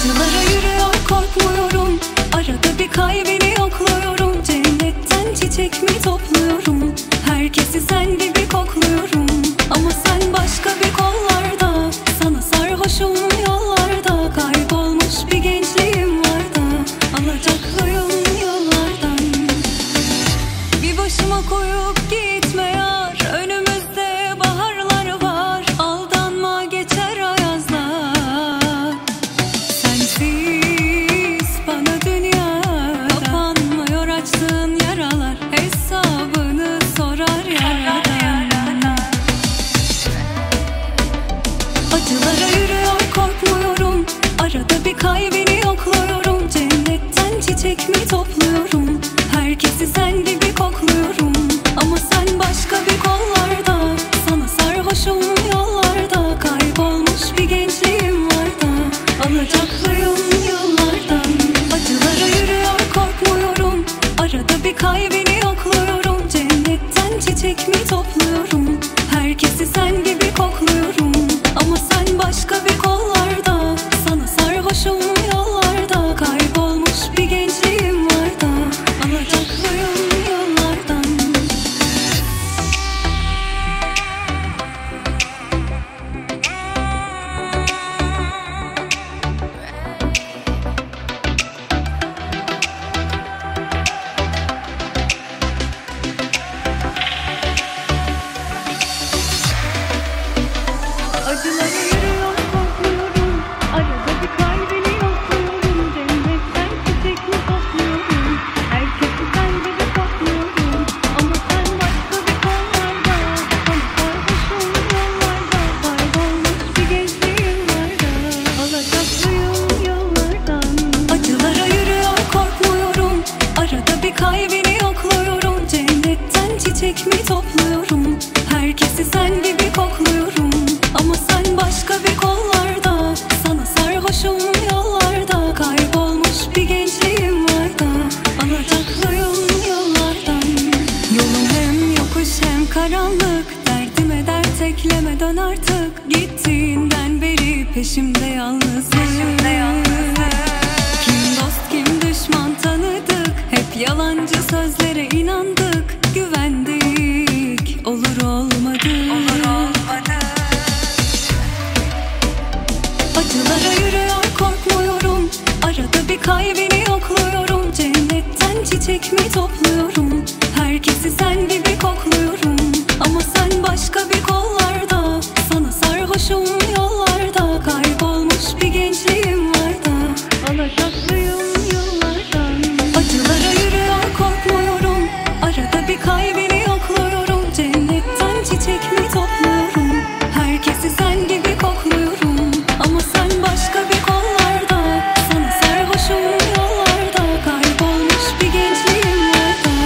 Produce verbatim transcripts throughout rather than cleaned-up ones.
Acılara yürüyor, korkmuyorum. Arada bir kalbini yokluyorum. Cennetten çiçek mi topluyorum? Herkesi sen gibi kokluyorum. Ama sen başka bir kollarda. Sana sarhoşum yollarda. Kaybolmuş bir gençliğim var da. Alacaklıyım yollardan. Bir başıma koyup gitme yar. Önümüzde baharlar var. Aldanma, geçer ayazlar. Sensiz bana dünya kapanmıyor, açtığın yaralar hesabını sorar yaradan. Acılara yürüyor, korkmuyorum. Arada bir kalbini yokluyorum. Cennetten çiçek mi topluyorum? Herkesi sen gibi kokluyorum. Ama sen başka bir kollarda. Sana sarhoşum yollarda. Kaybolmuş bir gençliğim var da. Alacaklıyım yollardan. Acılara yürüyor, korkmuyorum. Arada bir kalbini yokluyorum. Cennetten çiçek mi topluyorum? Herkesi sen gibi kokluyorum. Ama sen başka bir kollarda. Sana sarhoşum yollarda. Kaybolmuş bir gençliğim var da. Alacaklıyım yollardan. Acılara yürüyor, korkmuyorum. Arada bir kalbini yokluyorum. Cennetten çiçek mi topluyorum? Herkesi sen gibi kokluyorum. Ama sen başka bir kollarda. Sana sarhoşum yollarda. Kaybolmuş bir gençliğim var da. Alacaklıyım yollardan. Acılara yürüyor, korkmuyorum. Arada bir kalbini yokluyorum. Cennetten çiçek mi topluyorum? Herkesi sen gibi kokluyorum. Ama sen başka bir kollarda. Sana sarhoşum yollarda. Kaybolmuş bir gençliğim var da. Alacaklıyım yollardan. Yolum hem yokuş hem karanlık. Derdime dert eklemeden artık. Gittiğinden beri peşimde yalnızlık. Kim dost kim düşman tanıdık. Hep yalancı sözlere inandık. Güvendik, olur olmadı. Acılara yürüyor, korkmuyorum. Arada bir kalbini yokluyorum. Cennetten çiçek mi topluyorum? Herkesi sen gibi kokluyorum. Ama sen başka bir kollarda. Sana sarhoşum yollarda. Kaybolmuş bir gençliğim var da. Alacaklıyım yollardan. Acılara yürüyor, korkmuyorum. Arada bir kalbini yokluyorum. Cennetten çiçek mi topluyorum? Herkesi sen gibi kokluyorum. Ama sen başka bir kollarda. Sana sarhoşum yollarda. Kaybolmuş bir gençliğim var da.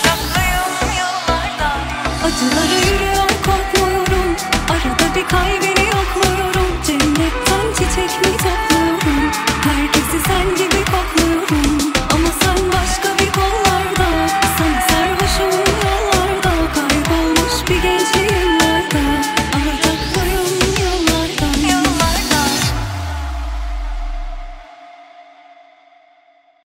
Alacaklıyım yollardan. Acılara yürüyor, korkmuyorum. Arada bir kalbini